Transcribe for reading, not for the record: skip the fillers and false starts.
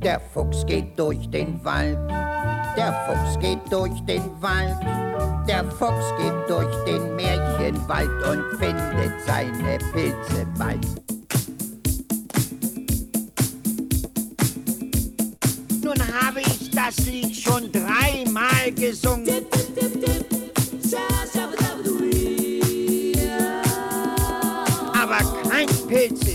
Der Fuchs geht durch den Wald, der Fuchs geht durch den Wald, der Fuchs geht durch den Märchenwald und findet seine Pilze bald. Nun habe ich das Lied schon 3-mal gesungen. Dip, dip, dip, dip. Aber kein Pilz